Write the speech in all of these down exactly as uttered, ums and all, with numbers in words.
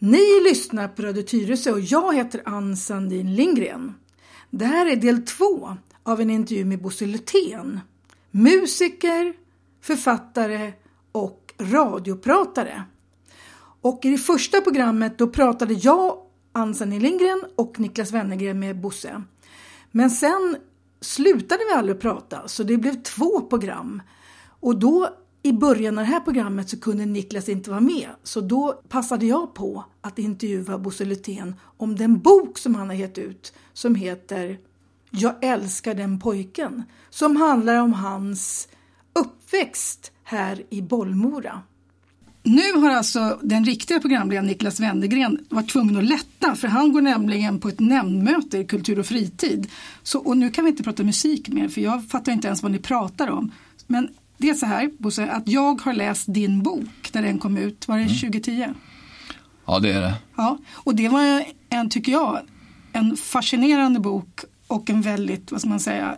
Ni lyssnar på Radio Tyresö och jag heter Ann Sandin Lindgren. Det här är del två av en intervju med Bosse Lutén. Musiker, författare och radiopratare. Och i det första programmet då pratade jag, Ann Sandin Lindgren och Niklas Wennergren med Bosse. Men sen slutade vi aldrig prata så det blev två program. Och då i början av det här programmet så kunde Niklas inte vara med. Så då passade jag på att intervjua Bosse Lutén om den bok som han har gett ut. Som heter Jag älskar den pojken. Som handlar om hans uppväxt här i Bollmora. Nu har alltså den riktiga programledaren Niklas Wennergren varit tvungen att lätta. För han går nämligen på ett nämndmöte i Kultur och fritid. Så, och nu kan vi inte prata musik mer för jag fattar inte ens vad ni pratar om. Men det är så här, Bosse, att jag har läst din bok när den kom ut. Var det mm. tjugo tio? Ja, det är det. Ja, och det var en, tycker jag, en fascinerande bok och en väldigt, vad ska man säga,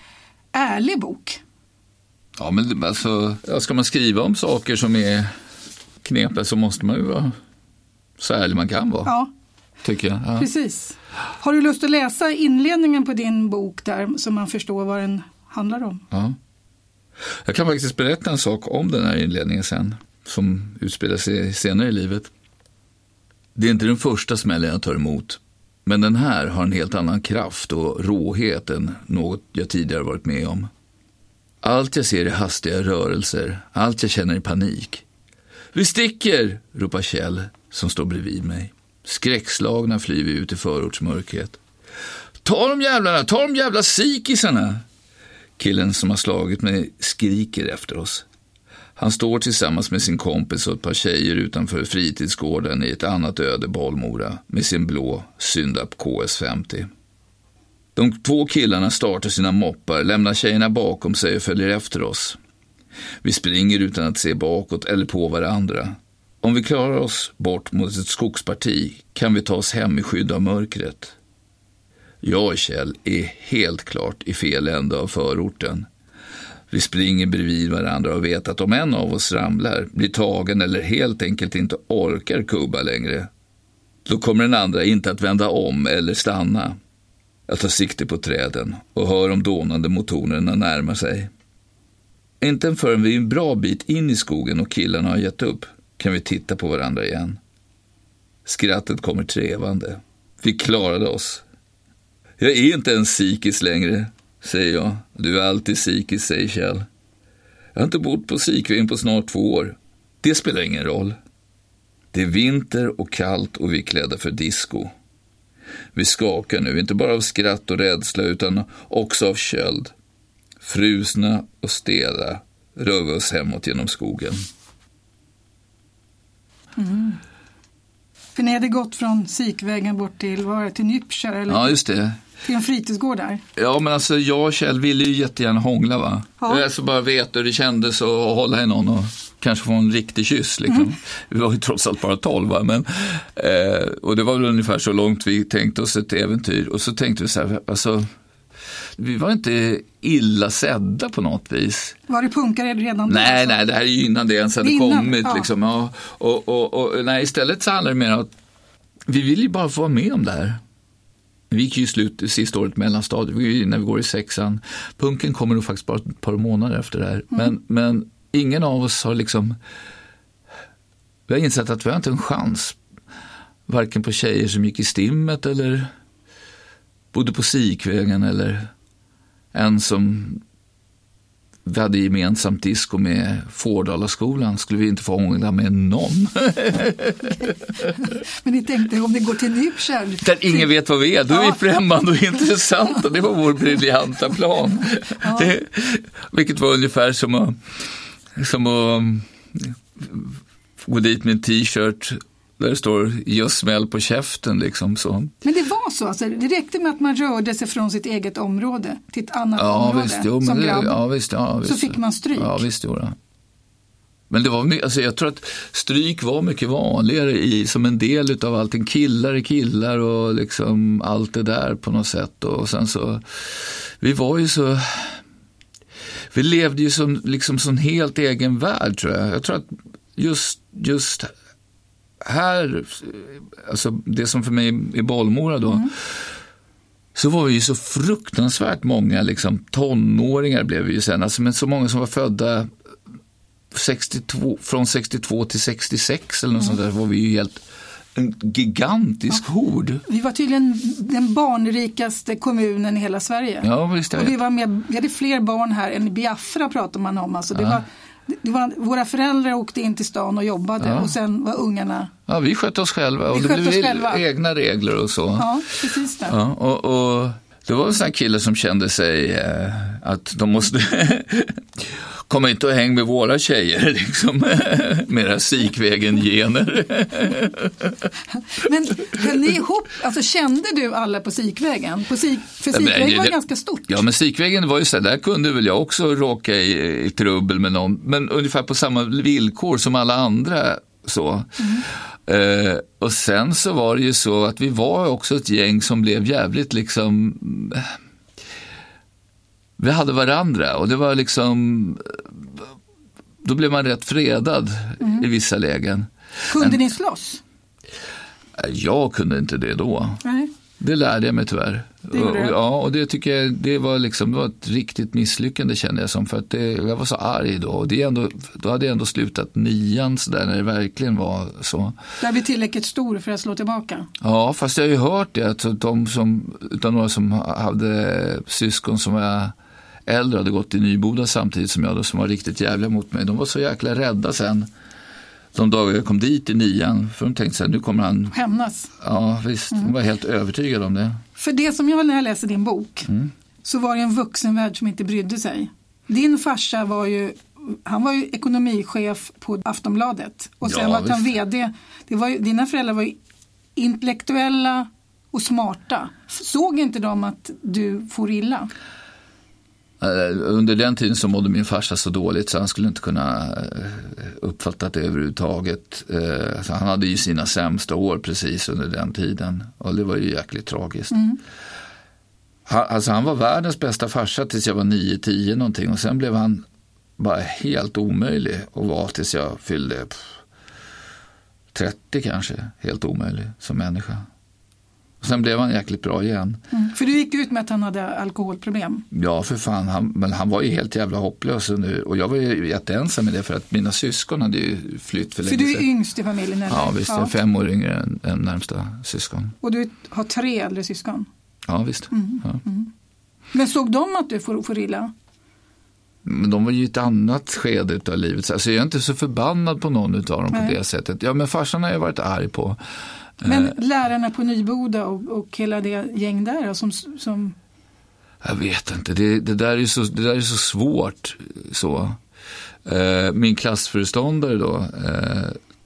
ärlig bok. Ja, men alltså, ska man skriva om saker som är knepiga så måste man ju vara så ärlig man kan vara. Ja, tycker jag. Ja. Precis. Har du lust att läsa inledningen på din bok där så man förstår vad den handlar om? Ja. Jag kan faktiskt berätta en sak om den här inledningen sen, som utspelar sig senare i livet. Det är inte den första smällen jag tar emot, men den här har en helt annan kraft och råhet än något jag tidigare varit med om. Allt jag ser är hastiga rörelser, allt jag känner är panik. Vi sticker, ropar Kjell som står bredvid mig. Skräckslagna flyr vi ut i förortsmörkret. Ta de jävlarna, ta de jävla sikisarna! Killen som har slagit mig skriker efter oss. Han står tillsammans med sin kompis och ett par tjejer utanför fritidsgården i ett annat öde Bollmora med sin blå Syndap K S femtio. De två killarna startar sina moppar, lämnar tjejerna bakom sig och följer efter oss. Vi springer utan att se bakåt eller på varandra. Om vi klarar oss bort mot ett skogsparti kan vi ta oss hem i skydd av mörkret. Jag och Kjell är helt klart i fel ände av förorten. Vi springer bredvid varandra och vet att om en av oss ramlar, blir tagen eller helt enkelt inte orkar kubba längre, då kommer den andra inte att vända om eller stanna. Jag tar sikte på träden och hör om dånande motorerna närma sig. Inte förrän vi är en bra bit in i skogen och killarna har gett upp kan vi titta på varandra igen. Skrattet kommer trevande. Vi klarade oss. Jag är inte en sikis längre, säger jag. Du är alltid sikis, säger Kjell. Jag har inte bott på Sikvin på snart två år. Det spelar ingen roll. Det är vinter och kallt och vi är klädda för disco. Vi skakar nu, inte bara av skratt och rädsla utan också av köld. Frusna och stela rör vi oss hemåt genom skogen. Mm. För ni hade gått från Sikvägen bort till, var det, till Nypkär eller? Ja, just det. Till en fritidsgård där. Ja, men alltså jag och Kjell ville ju jättegärna hångla, va? Ja. Jag alltså bara vet hur det kändes att hålla i någon och kanske få en riktig kyss liksom. Mm. Vi var ju trots allt bara tolv, va? Men, eh, och det var väl ungefär så långt vi tänkte oss ett äventyr. Och så tänkte vi så här, alltså vi var inte illa sedda på något vis. Var det punkare redan då? Nej, nej, det här är ju innan det ens hade innan, kommit. Ja. Liksom. Ja, och, och, och, nej, istället så handlar det mer om att vi vill ju bara få vara med om det här. Vi gick ju slut sista året mellanstadiet, vi, när vi går i sexan. Punken kommer nog faktiskt bara ett par månader efter det här. Mm. Men, men ingen av oss har liksom, vi har insett att vi har inte en chans. Varken på tjejer som gick i stimmet eller bodde på Sikvägen eller en som vi hade gemensamt disco med Fårdalaskolan skulle vi inte få hångla med någon. Men ni tänkte om det går till Nypkär. Där ingen vet vad vi är, då är vi främmande och intressanta. Det var vår briljanta plan. Ja. Det, vilket var ungefär som att, som att gå dit med en t-shirt där det står just smäll på käften liksom så. Men det var så, alltså, det räckte med att man rörde sig från sitt eget område till ett annat ja, område visst, jo, som det, grabb. Ja, visst, ja, visst. Så fick man stryk. Ja, visst, jo, ja. Men det var, alltså, jag tror att stryk var mycket vanligare i, som en del av allting. Killar är killar och liksom allt det där på något sätt. Och sen så, vi var ju så, vi levde ju som, liksom som helt egen värld tror jag. Jag tror att just, just här, alltså det som för mig är Bollmora då, mm. så var vi ju så fruktansvärt många liksom, tonåringar blev vi ju sen, alltså, men så många som var födda sextiotvå, från sextiotvå till sextiosex eller något mm. sånt där, var vi ju helt en gigantisk ja. hord. Vi var tydligen den barnrikaste kommunen i hela Sverige. Ja, visst. Och vi, var med, vi hade fler barn här än i Biafra pratar man om. Alltså det ja. var, det var, våra föräldrar åkte in till stan och jobbade ja. och sen var ungarna... Ja, vi skötte oss själva och vi det blev själva. egna regler och så. Ja, precis det. Ja, och, och det var en sån här kille som kände sig eh, att de måste komma inte och häng med våra tjejer liksom, mera Sikvägen-gener. Men höll ni ihop, alltså kände du alla på Sikvägen? På Sik, för Sikvägen ja, var det, ganska stort. Ja, men Sikvägen var ju så här, där kunde väl jag också råka i, i trubbel med någon, men ungefär på samma villkor som alla andra så. Mm. Uh, och sen så var det ju så att vi var också ett gäng som blev jävligt liksom, vi hade varandra och det var liksom, då blev man rätt fredad mm. i vissa lägen. Kunde Men, ni slåss? Jag kunde inte det då. Nej. Det lärde jag mig tyvärr. Det och, ja, och det tycker jag det var, liksom, det var ett riktigt misslyckande kände jag som. För att det, jag var så arg då. Och det ändå, då hade jag ändå slutat nian så där, när det verkligen var så. Där blir tillräckligt stor för att slå tillbaka. Ja, fast jag har ju hört det. Att de som, utan några som hade syskon som var äldre hade gått i Nyboda samtidigt som jag då, som var riktigt jävla mot mig. De var så jäkla rädda sen. De dagar jag kom dit i nian, för de tänkte så här, nu kommer han... Hämnas. Ja, visst. Mm. De var helt övertygade om det. För det som jag när jag läste din bok, mm. så var det en vuxenvärld som inte brydde sig. Din farsa var ju, han var ju ekonomichef på Aftonbladet. Och sen ja, var han vd. Det var ju, dina föräldrar var ju intellektuella och smarta. Såg inte de att du får illa? Under den tiden så mådde min farsa så dåligt så han skulle inte kunna uppfatta det överhuvudtaget. Så han hade ju sina sämsta år precis under den tiden. Och det var ju jäkligt tragiskt. Mm. Han, alltså han var världens bästa farsa tills jag var nio tio någonting. Och sen blev han bara helt omöjlig att vara tills jag fyllde trettio kanske. Helt omöjlig som människa. Och sen blev han jäkligt bra igen. Mm. För du gick ut med att han hade alkoholproblem. Ja, för fan. Han, men han var ju helt jävla hopplös nu. Och jag var ju jätteensam med det för att mina syskon hade ju flytt för länge sedan. För du är yngst i familjen, eller? Ja, visst. Ja. Jag är fem år yngre än, än närmsta syskon. Och du har tre äldre syskon? Ja, visst. Mm. Ja. Mm. Men såg de att du får, får illa? Men de var ju ett annat skede av livet. Alltså jag är inte så förbannad på någon av dem. Nej. På det sättet. Ja, men farsan har jag varit arg på. Men lärarna på Nyboda och, och hela det gäng där som, som... Jag vet inte, det, det, där är så, det där är så svårt så. Eh, min klassföreståndare då eh,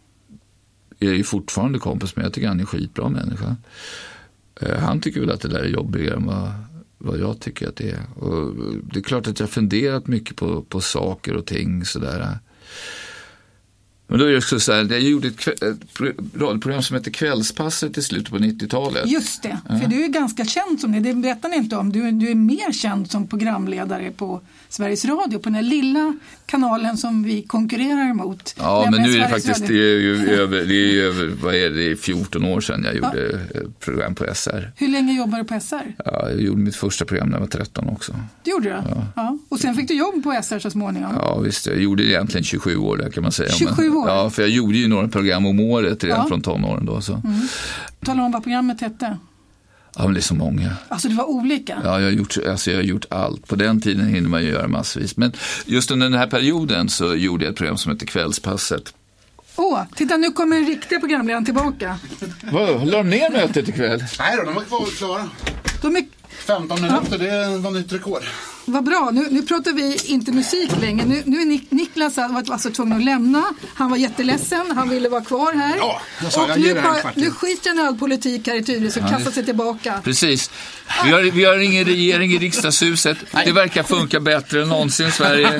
är ju fortfarande kompis med, jag tycker han är en skitbra människa. Eh, han tycker väl att det där är jobbigare än vad, vad jag tycker att det är. Och det är klart att jag har funderat mycket på, på saker och ting sådär. Men då är det också så här, jag gjorde ett, kväll, ett radioprogram som heter Kvällspasset i slutet på nittiotalet. Just det, ja. För du är ganska känd som det, det berättar ni inte om. Du, du är mer känd som programledare på Sveriges Radio, på den här lilla kanalen som vi konkurrerar mot. Ja, men nu är det faktiskt, det är ju över, det är över, vad är det, det är fjorton år sedan jag gjorde ja. program på S R. Hur länge jobbar du på S R? Ja, jag gjorde mitt första program när jag var tretton också. Det gjorde du? Ja. Ja. Och sen fick du jobb på S R så småningom? Ja, visst. Jag gjorde egentligen tjugosju år där kan man säga. tjugosju år? Ja, för jag gjorde ju några program om året redan ja. från tonåren då. Så. Mm. Tala om vad programmet hette. Ja, men det är så många. Alltså det var olika? Ja, jag har gjort, alltså jag har gjort allt. På den tiden hinner man ju göra massvis. Men just under den här perioden så gjorde jag ett program som heter Kvällspasset. Åh, titta nu kommer den riktiga programledaren tillbaka. Vad, la de ner mötet ikväll? Nej då, de var kvar klara. De är... femton minuter, ja. Det var nytt rekord. Vad bra, nu, nu pratar vi inte musik längre. Nu, nu är Nik, Niklas alltså tvungen att lämna. Han var jätteledsen, han ville vara kvar här. Ja, jag sa, och jag nu, ger det bara, nu skiter han i all politik här i Tyresö och ja, kastar sig tillbaka. Precis. Vi har, vi har ingen regering i riksdagshuset. Det verkar funka bättre än någonsin i Sverige.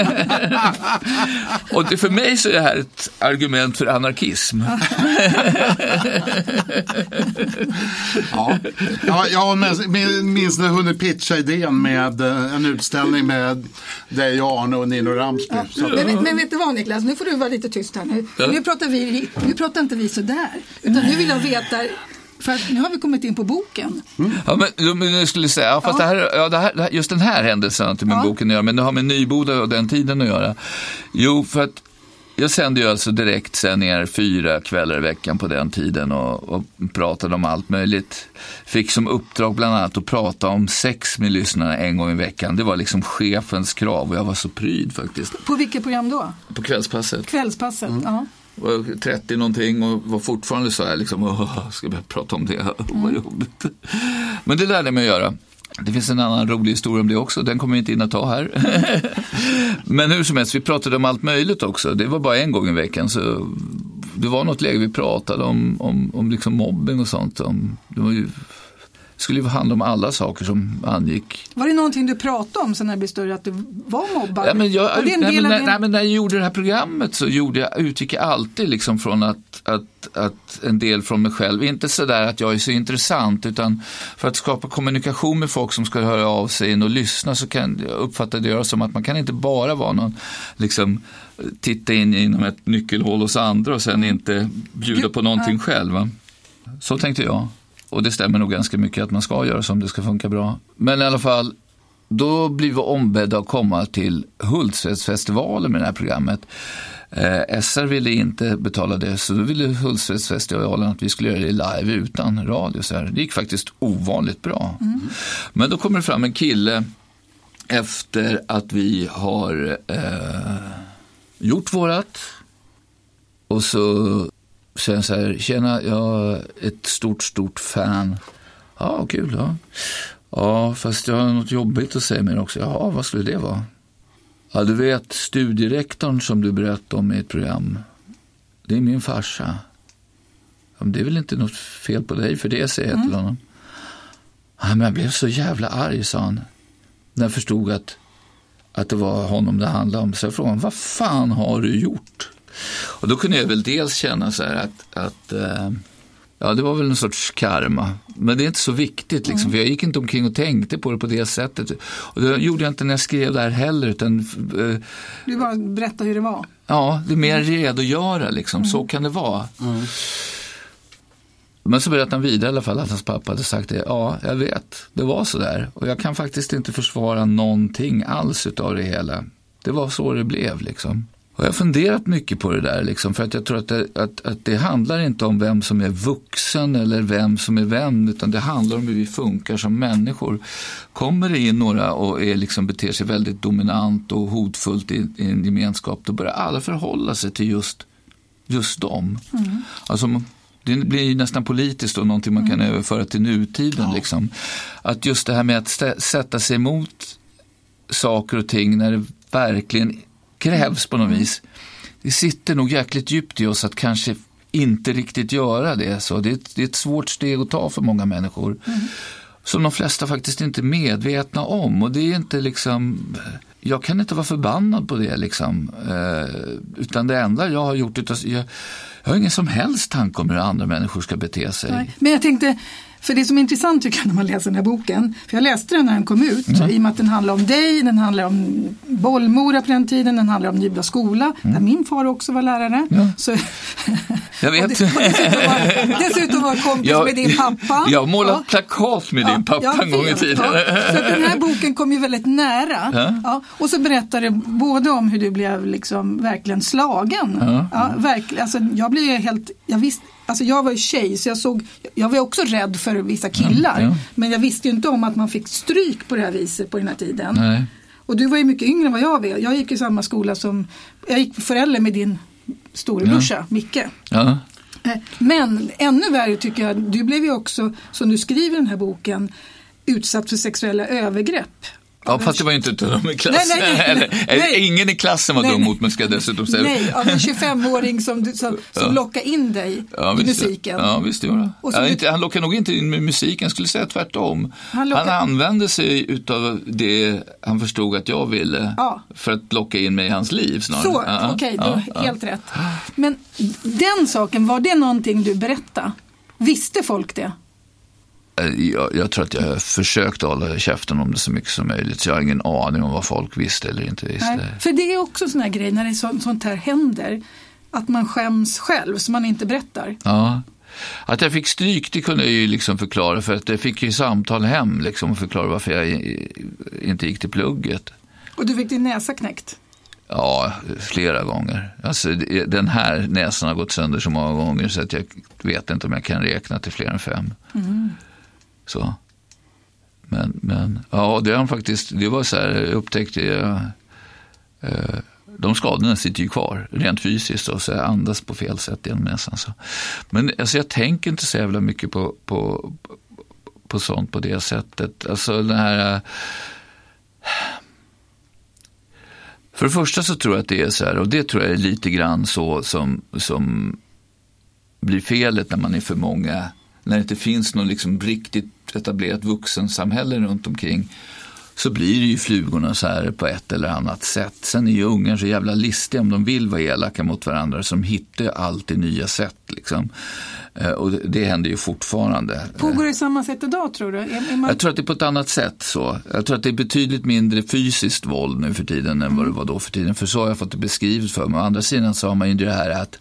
Och det, för mig så är det här ett argument för anarkism. Ja, ja jag minns när jag hunnit pitcha idén med en utställning med dig, Arne och Nino Ramsby. Ja. Så. Men, men vet du vad, Niklas, nu får du vara lite tyst här nu. Ja. Nu pratar vi, nu pratar inte vi så där, utan nu vill jag veta, för att nu har vi kommit in på boken. Mm. Ja, men, men jag skulle säga, ja, fast ja. Det här, ja, det här, just den här händelsen har inte med ja. boken att göra, men det har med Nyboda och den tiden att göra. Jo, för att jag sände ju alltså direkt sändningar fyra kvällar i veckan på den tiden och, och pratade om allt möjligt. Fick som uppdrag bland annat att prata om sex med lyssnarna en gång i veckan. Det var liksom chefens krav och jag var så pryd faktiskt. På, på vilket program då? På Kvällspasset. Kvällspasset, mm. ja. Var trettio någonting och var fortfarande så här liksom, åh, ska jag prata om det? Åh, vad jobbigt. Men det lärde jag mig att göra. Det finns en annan rolig historia om det också. Den kommer jag inte in att ta här. Men hur som helst, vi pratade om allt möjligt också. Det var bara en gång i veckan. Så det var något läge vi pratade om, om, om liksom mobbing och sånt. Om, det var ju, skulle ju handla om alla saker som angick. Var det någonting du pratade om sen när det blev större, att du var mobbad? Ja, men jag, nej, men, nej, nej, men när jag gjorde det här programmet så gjorde jag, utgick jag alltid liksom från att, att, att en del från mig själv. Inte så där att jag är så intressant, utan för att skapa kommunikation med folk som ska höra av sig in och lyssna, så kan jag uppfatta det som att man kan inte bara vara någon liksom titta in inom ett nyckelhål hos andra och sen inte bjuda på någonting själv. Va? Så tänkte jag. Och det stämmer nog ganska mycket att man ska göra så om det ska funka bra. Men i alla fall, då blir vi ombedda att komma till Hultsfredsfestivalen med det här programmet. Eh, S R ville inte betala det, så då ville Hultsfredsfestivalen att vi skulle göra det live utan radio. Så här. Det gick faktiskt ovanligt bra. Mm. Men då kommer det fram en kille efter att vi har eh, gjort vårat. Och så säger så här, tjena, jag är ett stort, stort fan. Ja, kul, ja. Ja, fast jag har något jobbigt att säga mer också. Ja, vad skulle det vara? Ja, du vet, studierektorn som du berättade om i ett program, det är min farsa. Ja, men det är väl inte något fel på dig för det, säger jag till honom. Ja, men jag blev så jävla arg, sa han. När jag förstod att, att det var honom det handlade om. Så jag frågade, vad fan har du gjort? Och då kunde jag väl dels känna så här att, att äh, ja, det var väl en sorts karma. Men det är inte så viktigt liksom, mm. för jag gick inte omkring och tänkte på det på det sättet. Och det gjorde jag inte när jag skrev det här heller. Utan, äh, du bara berätta hur det var. Ja, det är mer redogöra liksom, mm. så kan det vara. Mm. Men så berättade han vidare i alla fall att hans pappa hade sagt det. Ja, jag vet, det var så där. Och jag kan faktiskt inte försvara någonting alls utav det hela. Det var så det blev liksom. Och jag har funderat mycket på det där liksom, för att jag tror att det, att, att det handlar inte om vem som är vuxen eller vem som är vän, utan det handlar om hur vi funkar som människor. Kommer det in några och är liksom, beter sig väldigt dominant och hotfullt i, i en gemenskap, då börjar alla förhålla sig till just, just dem. Mm. Alltså, det blir nästan politiskt och någonting man kan mm. överföra till nutiden. Ja. Liksom. Att just det här med att stä- sätta sig emot saker och ting när det verkligen krävs på något vis. Det sitter nog jäkligt djupt i oss att kanske inte riktigt göra det. Så det är ett, det är ett svårt steg att ta för många människor. Mm. Som de flesta faktiskt inte är medvetna om. Och det är inte liksom... Jag kan inte vara förbannad på det liksom. Eh, utan det enda jag har gjort... Utan, jag, jag har ingen som helst tanke om hur andra människor ska bete sig. Nej. Men jag tänkte... För det som är intressant tycker jag när man läser den här boken, för jag läste den när den kom ut, mm. i och med att den handlar om dig, den handlar om Bollmora på den tiden, den handlar om Nyboda skola, mm. där min far också var lärare. Ja. Så, jag vet. Och det, och dessutom, var, dessutom var kompis jag, med din pappa. Jag har målat ja. plakat med ja. din pappa ja, en gång i tiden. Ja. Så den här boken kom ju väldigt nära. Ja. Ja. Och så berättar det både om hur du blev liksom verkligen slagen. Ja. Ja, verkligen. Alltså, jag blev helt, jag visste, alltså jag var ju tjej så jag såg, jag var också rädd för vissa killar. Ja, ja. Men jag visste ju inte om att man fick stryk på det här viset på den här tiden. Nej. Och du var ju mycket yngre än vad jag var. Jag gick i samma skola som, jag gick förälder med din storebrorsa, ja. Micke. Ja. Men ännu värre tycker jag, du blev ju också, som du skriver i den här boken, utsatt för sexuella övergrepp. Ja, fast det var ju inte dum i klassen. Nej, nej, nej, nej, nej. Ingen i klassen var nej, dum mot mig, ska jag dessutom säga. Nej, av en tjugofemåring som, som, som ja. lockar in dig ja, i musiken. Ja, visst det var det. Ja, inte, han lockar nog inte in med musiken, jag skulle säga tvärtom. Han, lockar... han använde sig utav det han förstod att jag ville ja. för att locka in mig i hans liv snarare. Så, ja, okej, okay, ja, ja. helt rätt. Men den saken, var det någonting du berättade? Visste folk det? Jag, jag tror att jag försökte hålla käften om det så mycket som möjligt. Så jag har ingen aning om vad folk visste eller inte visste. Nej, för det är också sån här grej när det är så, sånt här händer. Att man skäms själv så man inte berättar. Ja. Att jag fick stryk, det kunde jag ju liksom förklara. För att jag fick ju samtal hem liksom, och förklara varför jag inte gick till plugget. Och du fick din näsa knäckt? Ja, flera gånger. Alltså, den här näsan har gått sönder så många gånger så att jag vet inte om jag kan räkna till fler än fem. Mm. Så. Men, men ja, det har faktiskt, det var så här, jag upptäckte jag, eh, de skadorna sitter ju kvar rent fysiskt och så jag andas på fel sätt genom näsan. Så. Men alltså, jag tänker inte så jävla mycket på, på, på sånt på det sättet. Alltså den här... Eh, för det första så tror jag att det är så här, och det tror jag är lite grann så som, som blir felet när man är för många, när det inte finns någon liksom riktigt etablerat vuxensamhälle runt omkring, så blir det ju flugorna så här på ett eller annat sätt. Sen är ju ungar så jävla listiga om de vill vara elaka mot varandra, så de hittar alltid nya sätt liksom. Och det, det händer ju fortfarande. Pågår det samma sätt idag, tror du? Är man... Jag tror att det är på ett annat sätt så. Jag tror att det är betydligt mindre fysiskt våld nu för tiden än vad det var då för tiden. För så har jag fått det beskrivet för mig. Å andra sidan så har man ju det här att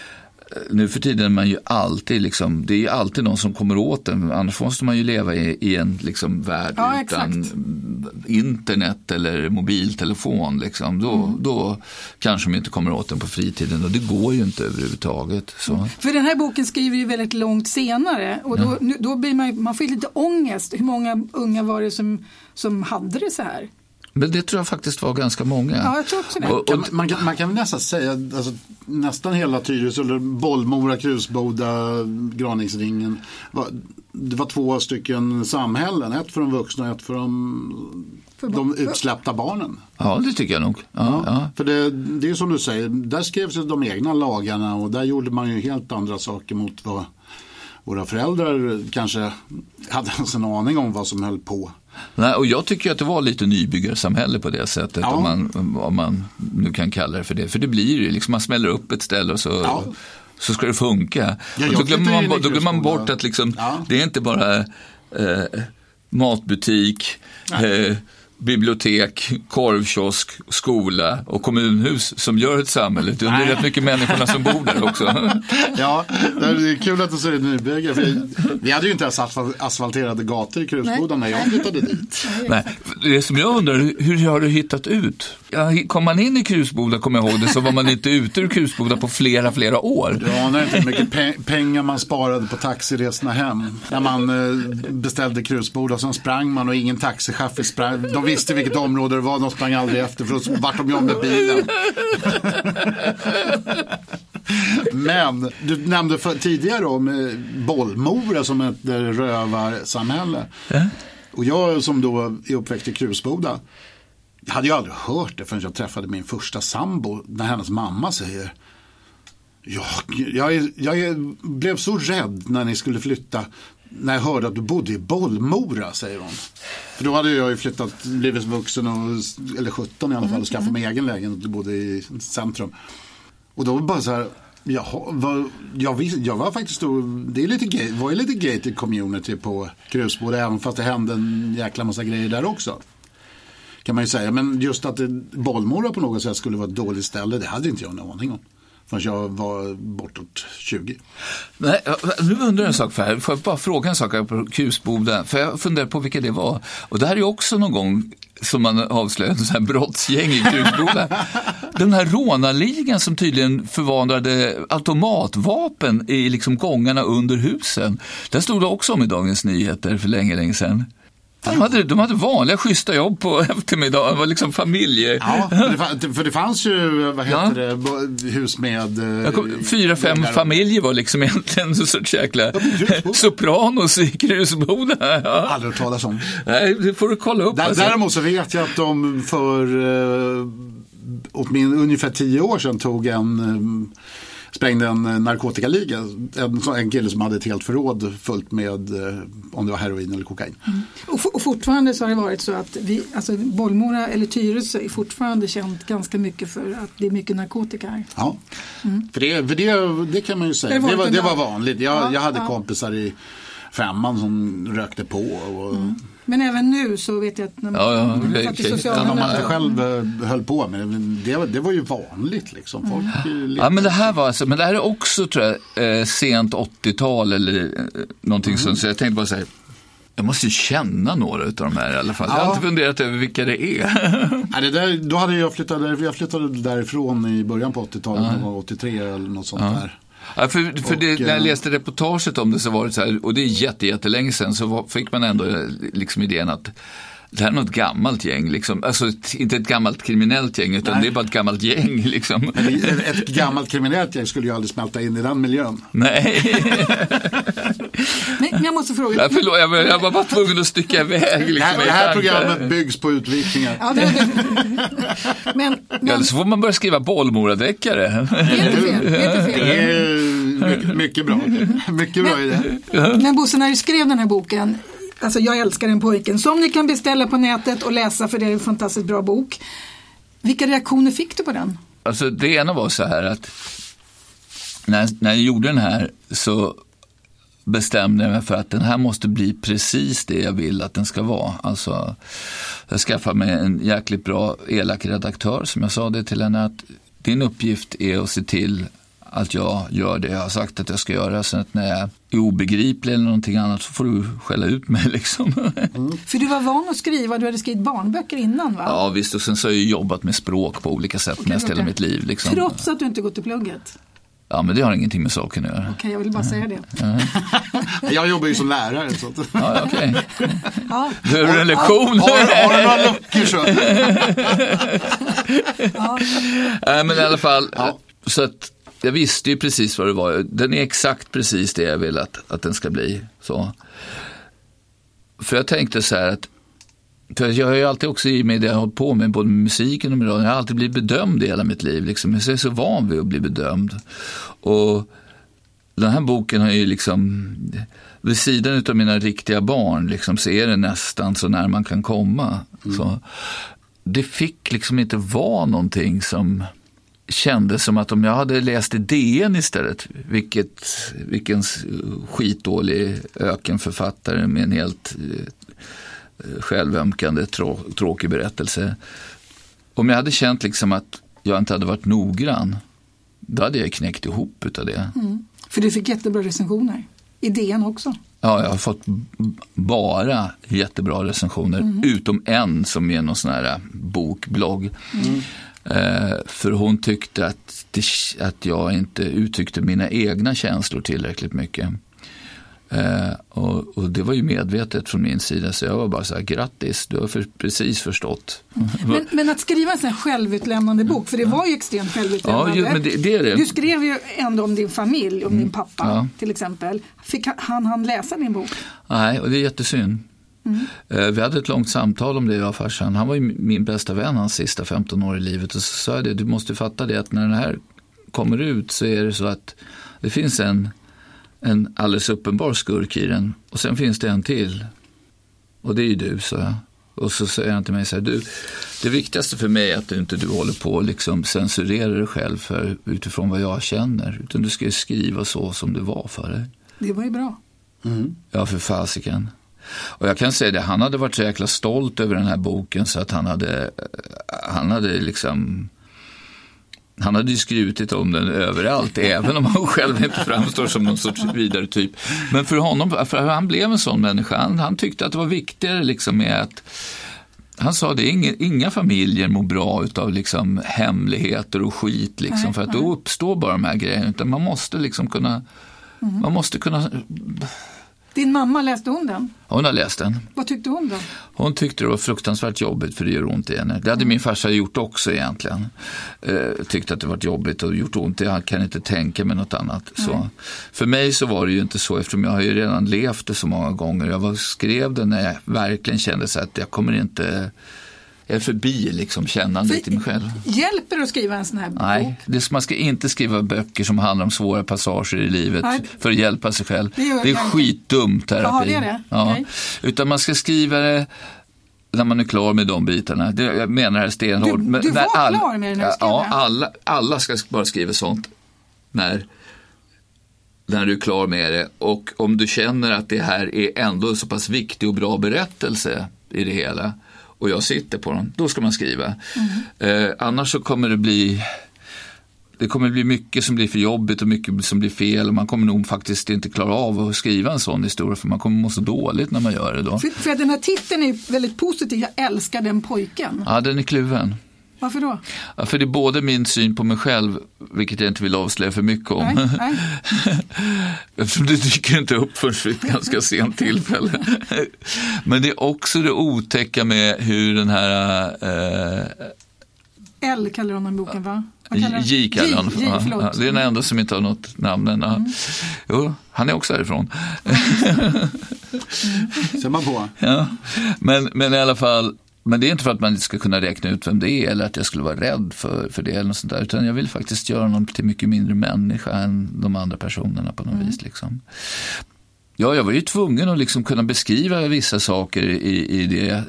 nu för tiden är man ju alltid liksom, det är ju alltid någon som kommer åt den, annars måste man ju leva i, i en liksom värld ja, utan exakt. internet eller mobiltelefon liksom. Då, mm. då kanske de inte kommer åt den på fritiden och det går ju inte överhuvudtaget. Så. Mm. För den här boken skriver ju väldigt långt senare och då, ja. då blir man, man får lite ångest. Hur många unga var det som, som hade det så här? Men det tror jag faktiskt var ganska många. Ja, jag tror också det. Och, och, man, kan, man kan väl nästan säga alltså, nästan hela Tyresö eller Bollmora, Krusboda, Graningsringen var, det var två stycken samhällen, ett för de vuxna och ett för de, för de utsläppta barnen. Ja, det tycker jag nog. Ja, ja, ja. För det, det är som du säger, där skrevs de egna lagarna och där gjorde man ju helt andra saker mot vad våra föräldrar kanske hade en aning om vad som höll på. Nej, och jag tycker att det var lite nybyggarsamhälle på det sättet, ja. om, man, om man nu kan kalla det för det. För det blir ju liksom, man smäller upp ett ställe och så, ja. så ska det funka. Ja, och då glömmer man, då glömmer man bort att liksom, ja. det är inte bara eh, matbutik, eh, bibliotek, korvkiosk, skola och kommunhus som gör ett samhälle. Det är rätt mycket människorna som bor där också. Ja, det är kul att du säger nybygge. För vi hade ju inte ens asfalterade gator i Krusboda när jag flyttade dit. Nej, det som jag undrar, hur har du hittat ut? Kom man in i Krusboda, kommer jag ihåg det, så var man inte ute ur Krusboda på flera, flera år. Du anar inte hur mycket pe- pengar man sparade på taxiresorna hem. När man eh, beställde Krusboda, så sprang man och ingen taxichaufför sprang. De visste vilket område det var, de sprang aldrig efter för då vart de ju om med bilen. Men du nämnde för, tidigare om Bollmora som ett rövarsamhälle. Äh? Och jag som då är uppväxt i Krusboda, jag hade ju aldrig hört det förrän jag träffade min första sambo när hennes mamma säger ja, jag, är, jag är, blev så rädd när ni skulle flytta när jag hörde att du bodde i Bollmora, säger hon. För då hade jag ju flyttat, blivit vuxen och, eller sjutton i alla fall, och skaffat mig egen lägenhet och bodde i centrum. Och då var det bara så här, jaha, var, jag, vis, jag var faktiskt då, det är lite gay, var ju lite gated community på Krusboda, även fast det hände en jäkla massa grejer där också. Kan man ju säga, men just att det, Bollmora på något sätt skulle vara ett dåligt ställe, det hade inte jag någon aning om. För jag var bortåt tjugo. Nej, nu undrar jag en sak för här. Får jag bara fråga en sak på Krusboda? För jag funderar på vilka det var. Och det här är också någon gång som man avslöjade en sån här brottsgäng i Krusboda. Den här rånarligan som tydligen förvarade automatvapen i liksom gångarna under husen. Där stod det också om i Dagens Nyheter för länge, länge sedan. De hade, de hade vanliga schyssta jobb på eftermiddagen, det var liksom familje. Ja, för det, fann, för det fanns ju, vad heter ja. det, hus med... Kom, fyra, fem där. Familjer var liksom egentligen så sorts jäkla sopranos i Krusboda. Ja. Aldrig hört talas om. Nej, det får du kolla upp. Där, alltså. Däremot så vet jag att de för uh, åtminstone ungefär tio år sedan tog en... Uh, sprängde en narkotikaliga. En, en kille som hade ett helt förråd fullt med om det var heroin eller kokain. Mm. Och, och fortfarande så har det varit så att vi, alltså Bollmora eller Tyresö är fortfarande känt ganska mycket för att det är mycket narkotika här. Ja, mm. för, det, för det, det kan man ju säga. Det var, det var, det var vanligt. Jag, ja, jag hade ja. kompisar i femman som rökte på. Och, mm. Men även nu så vet jag att när man, ja, ja, man det, faktiskt okay. sociala man inte själv höll på med det, det, det var ju vanligt liksom. Folk mm. Ja, men det här var alltså, men det här är också tror jag, eh, sent åttiotal eller eh, någonting mm. sånt, så jag tänkte bara säga, jag måste ju känna några av de här i alla fall. Ja. Jag har inte funderat över vilka det är. Nej, det där, då hade jag flyttat där, jag flyttade därifrån i början på åttiotalet, ja. åttiotre eller något sånt ja. där. Ja, för för och, det, när jag läste reportaget om det så var det så här, och det är jätte, jättelänge sedan, så var, fick man ändå liksom idén att det här är något gammalt gäng, liksom. Alltså inte ett gammalt kriminellt gäng, utan Nej. det är bara ett gammalt gäng. Liksom. Ett, ett gammalt kriminellt gäng skulle ju aldrig smälta in i den miljön. Nej. Men jag måste fråga. Ja, förlåt, jag, jag var bara tvungen att stycka iväg. Liksom, det, här, det här programmet byggs på utvikningar. Ja, det, det. Men, men... Ja, så får man börja skriva Bollmora-deckare. Det är inte fel. Det är, inte fel. Det är mycket, mycket bra. Mycket bra idé. Men Bosse, när du skrev den här boken, alltså Jag älskar den pojken, som ni kan beställa på nätet och läsa, för det är en fantastiskt bra bok. Vilka reaktioner fick du på den? Alltså det ena var så här att när, när jag gjorde den här så bestämde jag mig för att den här måste bli precis det jag vill att den ska vara. Alltså jag skaffade mig en jäkligt bra elak redaktör som jag sa det till henne, att din uppgift är att se till att jag gör det jag har sagt att jag ska göra. Sen att när jag är obegriplig eller någonting annat så får du skälla ut mig liksom. Mm. För du var van att skriva, du hade skrivit barnböcker innan, va? Ja visst, och sen så har jag jobbat med språk på olika sätt okay, mest hela mitt liv. Liksom. Trots att du inte gått till plugget? Ja, men det har ingenting med saken att göra. Okej, okay, jag vill bara säga det. Mm. Jag jobbar ju som lärare. Så att... Ja, okej. Okay. Ja. Behöver du en lektion? Har, har du några luckor så? Ja. Nej, men i alla fall, ja. Så att jag visste ju precis vad det var. Den är exakt precis det jag vill att, att den ska bli. Så. För jag tänkte så här att för jag har ju alltid också i mig det jag har hållit på med, både med musiken och med radion. Jag har alltid blivit bedömd i hela mitt liv. Liksom. Jag är så van vid att bli bedömd. Och den här boken har ju liksom, vid sidan av mina riktiga barn, liksom, så är det nästan så när man kan komma. Mm. Så det fick liksom inte vara någonting som kändes som att om jag hade läst i D N istället, vilket, vilken skitdålig ökenförfattare med en helt självömkande, trå, tråkig berättelse. Om jag hade känt liksom att jag inte hade varit noggrann, då hade jag knäckt ihop utav det. Mm. För du fick jättebra recensioner. I D N också. Ja, jag har fått bara jättebra recensioner. Mm. Utom en som är någon sån här bokblogg. Mm. Eh, för hon tyckte att, det, att jag inte uttryckte mina egna känslor tillräckligt mycket. Uh, och, och det var ju medvetet från min sida, så jag var bara så här, grattis, du har för, precis förstått. Men, men att skriva en sån här självutlämnande bok, för det var ju extremt självutlämnande. Ja, men det, det är det. Du skrev ju ändå om din familj, om mm. din pappa ja. till exempel. Fick han, han läsa din bok? Nej, och det är jättesynd. Mm. Uh, vi hade ett långt samtal om det, jag och farsan. Han var ju min bästa vän hans sista femton år i livet, och så sa jag det, du måste fatta det att när den här kommer ut så är det så att det finns en en alldeles uppenbar skurk i den. Och sen finns det en till. Och det är ju du, så jag. Och så säger han till mig så här, du, det viktigaste för mig är att du inte du håller på och liksom censurerar dig själv för, utifrån vad jag känner. Utan du ska ju skriva så som du var för dig. Det var ju bra. Mm. Ja, för fasiken. Och jag kan säga det, han hade varit så jäkla stolt över den här boken så att han hade, han hade liksom... Han hade ju skrivit om den överallt, även om han själv inte framstår som någon sorts vidare typ. Men för honom, för han blev en sån människa, han, han tyckte att det var viktigare liksom med att, han sa det, inga, inga familjer mår bra utav liksom hemligheter och skit liksom, nej, för att nej. Då uppstår bara de här grejerna, utan man måste liksom kunna, mm. man måste kunna... Din mamma, läste hon den? Hon har läst den. Vad tyckte hon då? Hon tyckte det var fruktansvärt jobbigt, för det gör ont i henne. Det hade min farsa gjort också egentligen. Eh, tyckte att det var jobbigt och gjort ont. Jag kan inte tänka mig något annat. Så. För mig så var det ju inte så, eftersom jag har ju redan levt det så många gånger. Jag var, skrev det när jag verkligen kände så att jag kommer inte... jag är förbi liksom kännandet i mig själv. Hjälper det att skriva en sån här bok? Nej, det, man ska inte skriva böcker som handlar om svåra passager i livet Nej. för att hjälpa sig själv. Det, det är skitdumt terapi. Jaha, det är det? Ja. Okay. Utan man ska skriva det när man är klar med de bitarna. Det, jag menar det stenhårt. Du, du var all, klar med det när du skrev ja, alla, alla ska bara skriva sånt när, när du är klar med det. Och om du känner att det här är ändå så pass viktig och bra berättelse i det hela och jag sitter på den, då ska man skriva. Mm. Eh, annars så kommer det bli det kommer bli mycket som blir för jobbigt och mycket som blir fel och man kommer nog faktiskt inte klara av att skriva en sån historia för man kommer må så dåligt när man gör det då. För, för den här titeln är väldigt positiv, jag älskar den pojken. Ja, den är kluven. Varför då? Ja, för det är både min syn på mig själv, vilket jag inte vill avslöja för mycket om. Nej, nej. Eftersom det dyker inte upp för ett ganska sent tillfälle. Men det är också det otäcka med hur den här... Eh, L kallar hon den boken, va? J kallar han. J, J, ja, det är den enda som inte har något namn än. Ja. Mm. Jo, han är också härifrån. Mm. Ser man på. Ja. Men, men i alla fall, men det är inte för att man inte ska kunna räkna ut vem det är eller att jag skulle vara rädd för, för det eller något sånt där, utan jag vill faktiskt göra någon till mycket mindre människa än de andra personerna på något mm. vis liksom. Ja, jag var ju tvungen att liksom kunna beskriva vissa saker i, i det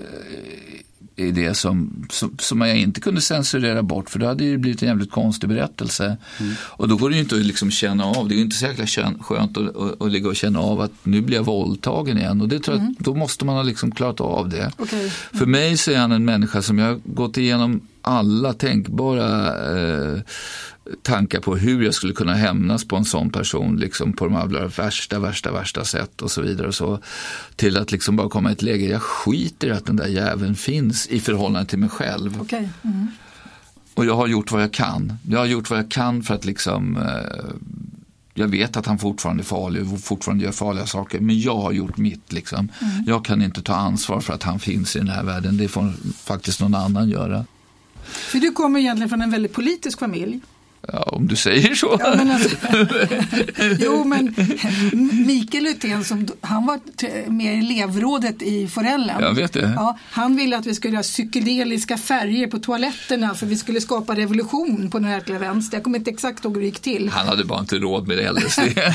i det som, som, som jag inte kunde censurera bort, för då hade det blivit en jävligt konstig berättelse. Mm. Och då går det ju inte att liksom känna av, det är ju inte så jäkla skönt att, att, att ligga och känna av att nu blir jag våldtagen igen, och det tror jag, mm. då måste man ha liksom klarat av det. Okay. Mm. För mig så är han en människa som jag har gått igenom alla tänkbara eh, tankar på hur jag skulle kunna hämnas på en sån person liksom på de allra värsta, värsta, värsta sätt och så vidare och så, till att liksom bara komma i ett läge, jag skiter i att den där jäveln finns i förhållande till mig själv. Okay. Mm. Och jag har gjort vad jag kan. Jag har gjort vad jag kan för att liksom eh, jag vet att han fortfarande är farlig och fortfarande gör farliga saker, men jag har gjort mitt liksom. Mm. Jag kan inte ta ansvar för att han finns i den här världen, det får faktiskt någon annan göra. För du kommer egentligen från en väldigt politisk familj. Ja, om du säger så. Ja, men alltså, jo, men Mikael Lutén, som, han var t- med i elevrådet i Forellen. Jag vet det. Ja, han ville att vi skulle ha psykedeliska färger på toaletterna för vi skulle skapa revolution på den verkliga vänster. Jag kommer inte exakt ihåg hur det gick till. Han hade bara inte råd med det L S D.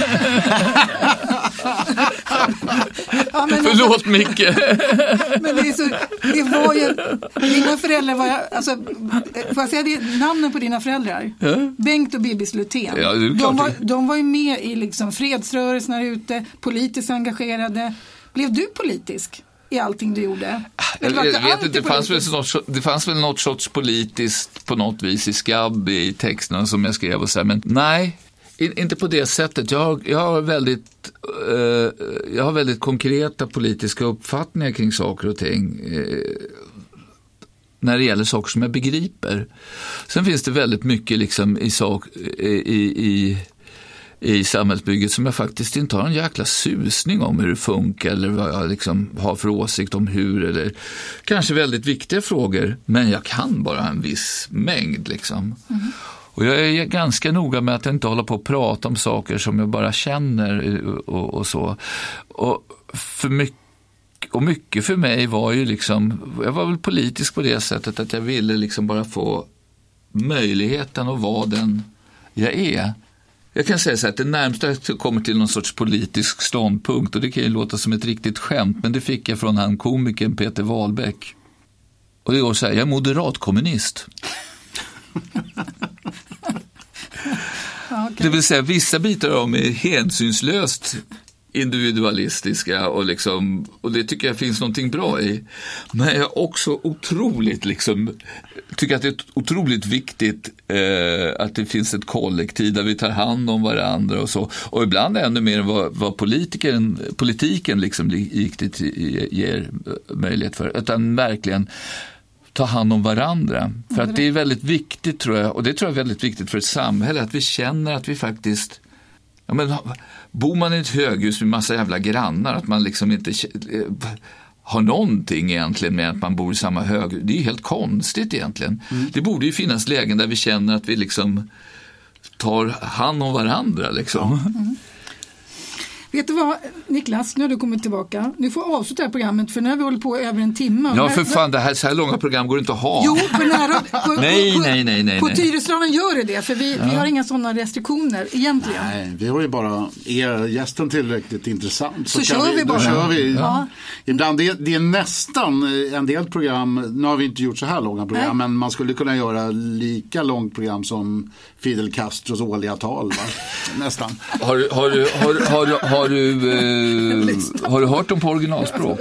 Ja, men förlåt alltså, Micke. Men det, är så, det var ju, dina föräldrar var, alltså, får jag säga det, namnen på dina föräldrar? Ja. Bengt och Bibis Lutén. Ja, de, var, de var ju med i liksom fredsrörelsen här ute, politiskt engagerade. Blev du politisk i allting du gjorde? Jag, jag vet inte, det fanns, väl något, det fanns väl något sorts politiskt på något vis i skabb i texterna som jag skrev och så här, men nej, inte på det sättet. Jag har, jag har väldigt uh, jag har väldigt konkreta politiska uppfattningar kring saker och ting. Uh, när det gäller saker som jag begriper. Sen finns det väldigt mycket liksom i, sak, i, i, i samhällsbygget som jag faktiskt inte har en jäkla susning om hur det funkar eller vad jag liksom har för åsikt om hur, eller kanske väldigt viktiga frågor, men jag kan bara en viss mängd liksom. Mm. Och jag är ganska noga med att jag inte håller på att prata om saker som jag bara känner och, och så. Och för mycket Och mycket för mig var ju liksom, jag var väl politisk på det sättet att jag ville liksom bara få möjligheten att vara den jag är. Jag kan säga så här att det närmsta jag kommer till någon sorts politisk ståndpunkt, och det kan ju låta som ett riktigt skämt, men det fick jag från han komikern Peter Wahlbeck. Och det går så här, jag är moderat kommunist. Okay. Det vill säga vissa bitar av mig är hänsynslöst individualistiska och liksom, och det tycker jag finns någonting bra i, men jag är också otroligt liksom, tycker att det är otroligt viktigt eh, att det finns ett kollektiv där vi tar hand om varandra och så, och ibland ännu mer vad, vad politiken, politiken liksom riktigt ger möjlighet för, utan verkligen ta hand om varandra, för att det är väldigt viktigt tror jag, och det tror jag är väldigt viktigt för ett samhälle, att vi känner att vi faktiskt, ja, men bor man i ett höghus med massa jävla grannar, att man liksom inte har någonting egentligen med att man bor i samma höghus, det är ju helt konstigt egentligen. Mm. Det borde ju finnas lägen där vi känner att vi liksom tar hand om varandra liksom. Mm. Vet du vad, Niklas, nu har du kommit tillbaka. Nu får avsluta det här programmet för nu har vi hållit på över en timme. Ja, för fan, det här, så här långa program går inte att ha. Jo, på nära, på, nej, på, nej, nej, nej. På Tyresölagen gör det det, för vi, ja. vi har inga sådana restriktioner egentligen. Nej, vi har ju bara, är gästen tillräckligt intressant så, så kör vi, vi bara. Då kör vi. Ja. Ibland, det, det är nästan en del program, nu har vi inte gjort så här långa program, nej. Men man skulle kunna göra lika långt program som Fidel Castros årliga tal, va? Nästan. Har, har, har, har, har, har, har du eh, har du hört dem på originalspråk?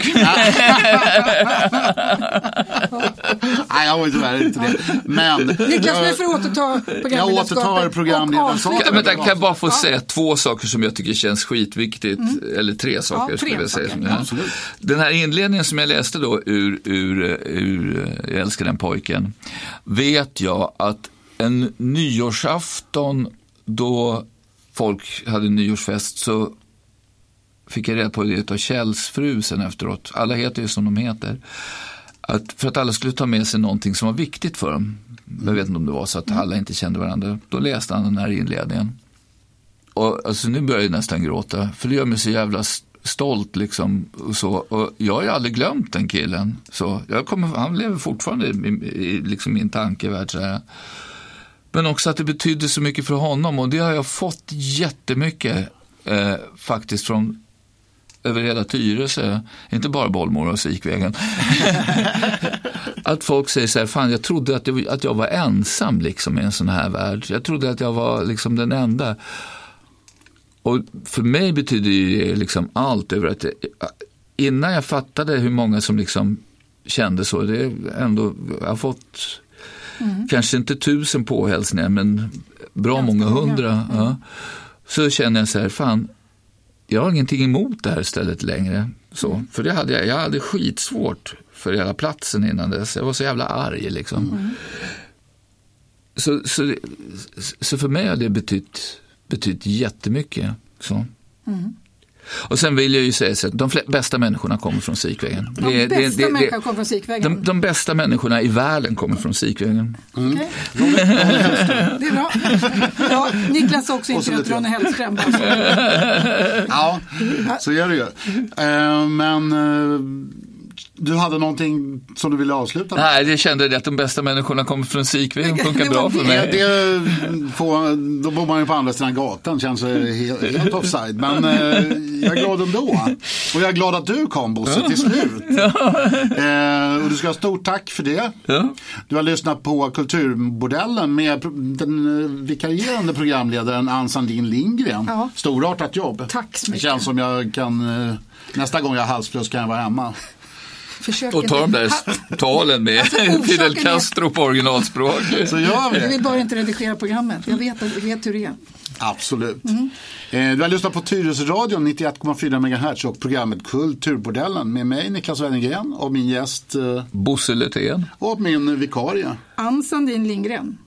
Nej, jag var tyvärr inte det. Men Niklas, nu får återta programledarskapet. Jag återtar programledarskapet. Kan, kan jag bara få ja. säga två saker som jag tycker känns skitviktigt, mm. eller tre saker ja, tre skulle jag säga. Saker. Ja. Absolut. Den här inledningen som jag läste då ur, ur, ur Jag älskar den pojken, vet jag att en nyårsafton då folk hade nyårsfest så fick jag reda på det av Kjells fru sen efteråt. Alla heter ju som de heter. Att för att alla skulle ta med sig någonting som var viktigt för dem. Jag vet inte om det var så att alla inte kände varandra. Då läste han den här inledningen. Och alltså, nu börjar jag nästan gråta. För det gör mig så jävla stolt liksom. Och, så. Och jag har ju aldrig glömt den killen. Så jag kommer, han lever fortfarande i, i liksom min tankevärld så här. Men också att det betydde så mycket för honom. Och det har jag fått jättemycket eh, faktiskt från över hela Tyresö. Inte bara Bollmora och Sikvägen. Att folk säger så här, fan jag trodde att jag, att jag var ensam liksom i en sån här värld. Jag trodde att jag var liksom den enda. Och för mig betyder det liksom allt över att jag, innan jag fattade hur många som liksom kände så, det är ändå, jag har fått mm. kanske inte tusen påhälsningar men bra ganska många hundra. Mm. Ja. Så känner jag så här, fan jag har ingenting emot det här stället längre. Så, mm. För det hade jag, jag hade skitsvårt för hela platsen innan dess. Jag var så jävla arg liksom. Mm. Så, så, så för mig har det betytt, betytt jättemycket. Så. Mm. Och sen vill jag ju säga så att de fl- bästa människorna kommer från Sikvägen. De det, bästa det, det, människorna kommer från Sikvägen? De, de bästa människorna i världen kommer från Sikvägen. Mm. Okay. Det är bra. Ja, Niklas också inte att Ronny Hellström. Ja, så är det ju. Uh, men... Uh... Du hade någonting som du ville avsluta med? Nej, jag kände att de bästa människorna kommer från Sikvägen. Funkar bra för mig. Det, det får, då bor man ju på andra sidan gatan. Känns helt, helt offside. Men eh, jag är glad ändå. Och jag är glad att du kom, Bosse, ja. Till slut. Ja. Eh, och du ska ha stort tack för det. Ja. Du har lyssnat på Kulturbordellen med den vikarierande programledaren Ann Sandin Lindgren. Ja. Storartat jobb. Tack så mycket. Det känns som jag kan... Nästa gång jag har halsfluss kan jag vara hemma. Försöker och ta de där talen med alltså, Fidel Castro på originalspråk. Så gör vi. Jag vill bara inte redigera programmet. Jag vet, jag vet hur det är. Absolut. Mm. Eh, du har lyssnat på Tyresöradion nittioett komma fyra megahertz och programmet Kulturbordellen med mig Niklas Wennergren och min gäst eh, Bosse Löfven och min vikarie Ann Sandin Lindgren.